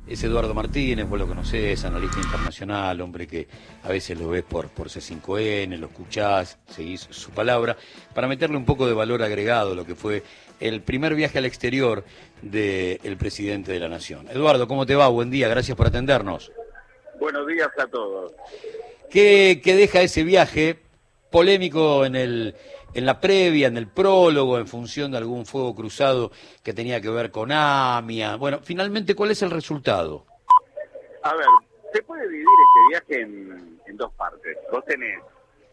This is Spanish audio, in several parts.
Es Eduardo Martínez, vos lo conocés, analista internacional, hombre que a veces lo ves por C5N, lo escuchás, seguís su palabra, para meterle un poco de valor agregado a lo que fue el primer viaje al exterior del presidente de la Nación. Eduardo, ¿cómo te va? Buen día, gracias por atendernos. Buenos días a todos. ¿Qué deja ese viaje polémico en la previa, en el prólogo, en función de algún fuego cruzado que tenía que ver con AMIA? Bueno, finalmente, ¿cuál es el resultado? A ver, se puede dividir este viaje en dos partes. Vos tenés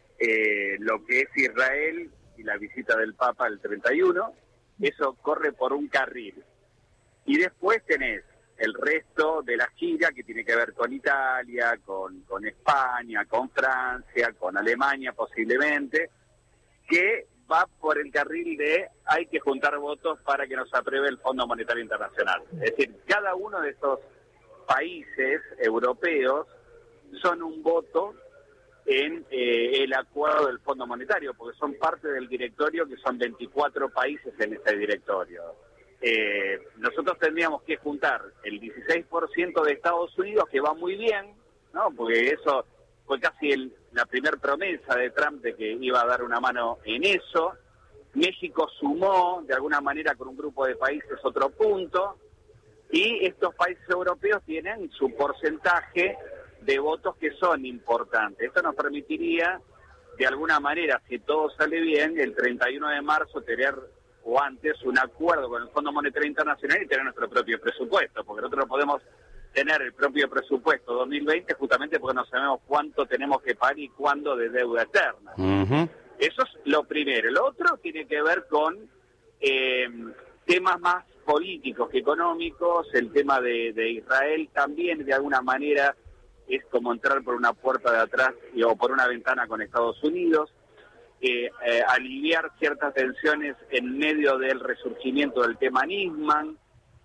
lo que es Israel y la visita del Papa el 31, eso corre por un carril. Y después tenés el resto de la gira que tiene que ver con Italia, con España, con Francia, con Alemania posiblemente, que va por el carril de hay que juntar votos para que nos apruebe el Fondo Monetario Internacional. Es decir, cada uno de estos países europeos son un voto en el acuerdo del Fondo Monetario, porque son parte del directorio, que son 24 países en este directorio. Nosotros tendríamos que juntar el 16% de Estados Unidos, que va muy bien, ¿no? Porque eso fue casi la primera promesa de Trump de que iba a dar una mano en eso. México sumó, de alguna manera, con un grupo de países otro punto, y estos países europeos tienen su porcentaje de votos que son importantes. Esto nos permitiría, de alguna manera, si todo sale bien, el 31 de marzo tener o antes un acuerdo con el Fondo Monetario Internacional y tener nuestro propio presupuesto, porque nosotros no podemos tener el propio presupuesto 2020 justamente porque no sabemos cuánto tenemos que pagar y cuándo de deuda eterna. Uh-huh. Eso es lo primero. Lo otro tiene que ver con temas más políticos que económicos. El tema de Israel también, de alguna manera, es como entrar por una puerta de atrás o por una ventana con Estados Unidos. Aliviar ciertas tensiones en medio del resurgimiento del tema Nisman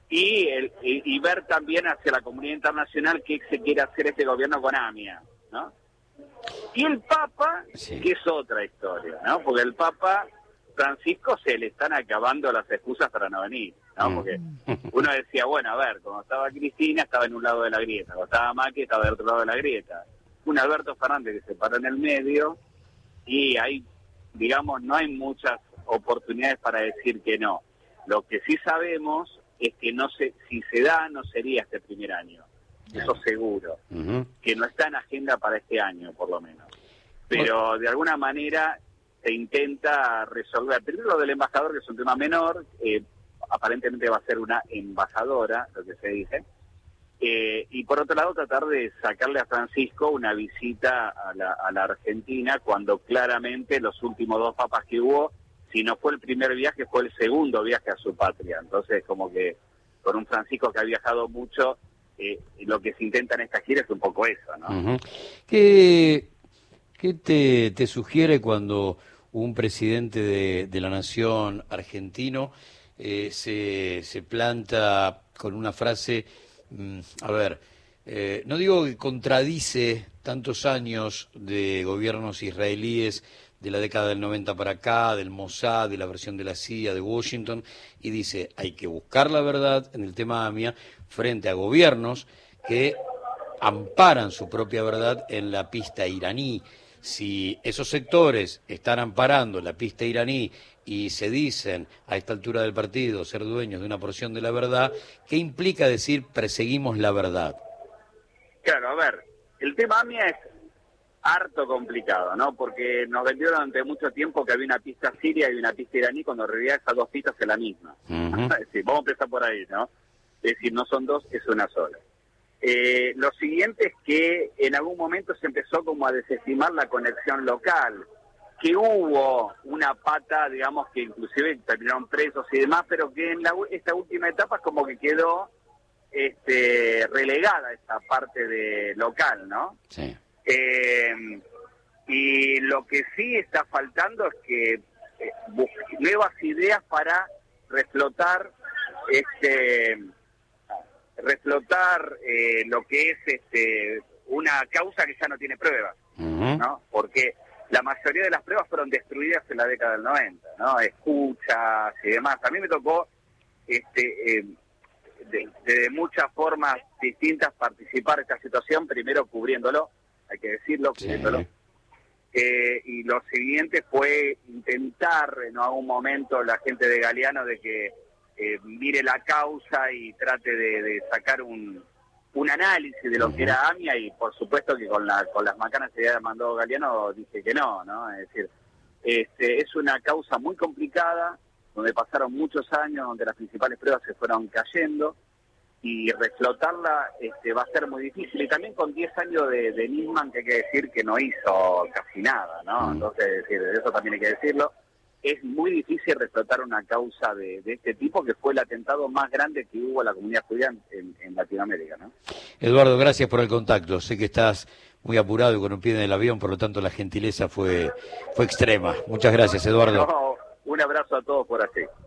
y ver también hacia la comunidad internacional qué se quiere hacer este gobierno con AMIA, ¿no? Y el Papa, sí, que es otra historia, ¿no? Porque el Papa Francisco se le están acabando las excusas para no venir, ¿no? Porque uno decía, bueno, a ver, cuando estaba Cristina estaba en un lado de la grieta, cuando estaba Macri estaba del otro lado de la grieta. Un Alberto Fernández que se paró en el medio y hay, digamos, no hay muchas oportunidades para decir que no. Lo que sí sabemos es que no sé si se da, no sería este primer año. Eso seguro. Uh-huh. Que no está en agenda para este año, por lo menos. Pero de alguna manera se intenta resolver. Primero lo del embajador, que es un tema menor. Aparentemente va a ser una embajadora, lo que se dice. Y por otro lado, tratar de sacarle a Francisco una visita a la Argentina, cuando claramente los últimos dos papas que hubo, si no fue el primer viaje, fue el segundo viaje a su patria. Entonces, como que con un Francisco que ha viajado mucho, lo que se intenta en esta gira es un poco eso, ¿no? Uh-huh. ¿Qué te sugiere cuando un presidente de la nación argentino se planta con una frase, no digo que contradice tantos años de gobiernos israelíes de la década del 90 para acá, del Mossad, de la versión de la CIA, de Washington, y dice, hay que buscar la verdad en el tema AMIA frente a gobiernos que amparan su propia verdad en la pista iraní? Si esos sectores están amparando la pista iraní y se dicen a esta altura del partido ser dueños de una porción de la verdad, ¿qué implica decir perseguimos la verdad? Claro, a ver, el tema AMIA es harto complicado, ¿no? Porque nos vendieron durante mucho tiempo que había una pista siria y una pista iraní, cuando en realidad esas dos pistas es la misma. Uh-huh. Es decir, vamos a empezar por ahí, ¿no? Es decir, no son dos, es una sola. Lo siguiente es que en algún momento se empezó como a desestimar la conexión local, que hubo una pata, digamos, que inclusive terminaron presos y demás, pero que en esta última etapa es como que quedó relegada esta parte de local, ¿no? Sí. Y lo que sí está faltando es que nuevas ideas para reflotar lo que es una causa que ya no tiene pruebas, uh-huh, ¿no? Porque la mayoría de las pruebas fueron destruidas en la década del 90, ¿no? Escuchas y demás. A mí me tocó de muchas formas distintas participar de esta situación, primero cubriéndolo, hay que decirlo, cubriéndolo. Sí. Y lo siguiente fue intentar en algún momento la gente de Galeano de que mire la causa y trate de sacar un análisis de lo que era AMIA, y por supuesto que con las macanas que había mandado Galeano dije que no, es decir, es una causa muy complicada, donde pasaron muchos años, donde las principales pruebas se fueron cayendo, y reflotarla va a ser muy difícil, y también con 10 años de Nisman, que hay que decir que no hizo casi nada, ¿no? Entonces, es decir, eso también hay que decirlo. Es muy difícil reflotar una causa de este tipo, que fue el atentado más grande que hubo a la comunidad judía en Latinoamérica, ¿no? Eduardo, gracias por el contacto. Sé que estás muy apurado y con un pie en el avión, por lo tanto la gentileza fue extrema. Muchas gracias, Eduardo. No, un abrazo a todos por aquí.